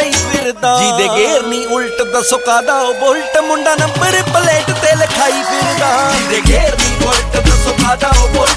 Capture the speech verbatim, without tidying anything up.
ਲਗਾਈ ਫਿਰਦਾ। ਜਿਹਦੇ ਗੇਰ ਨੀ ਉਲਟ ਦੱਸੋ ਕਾਦਾ ਉਹ ਬੁਲਟ, ਮੁੰਡਾ ਨੰਬਰ ਪਲੇਟ ਤੇ ਲਿਖਾਈ ਫਿਰਦਾ। ਜਿਹਦੇ ਗੇਰ ਨੀ ਉਲਟ ਦੱਸੋ ਕਾਦਾ ਉਹ ਬੁਲਟ,